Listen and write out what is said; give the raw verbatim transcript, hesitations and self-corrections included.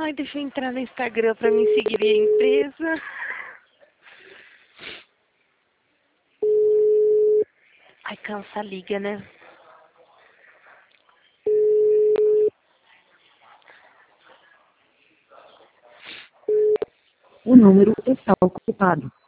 Ai, deixa eu entrar no Instagram pra me seguir a empresa. Ai, cansa, liga, né? O número está ocupado.